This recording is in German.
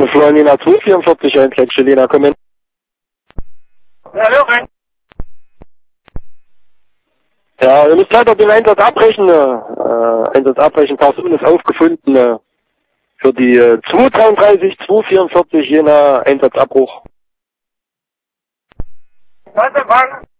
Florina 244, ein Plätschelina, kommen. Ja, hören. Ja, ihr müsst leider den Einsatz abbrechen. Einsatz abbrechen, Person ist aufgefunden. Für die 233, 244, Jena, Einsatzabbruch. Was,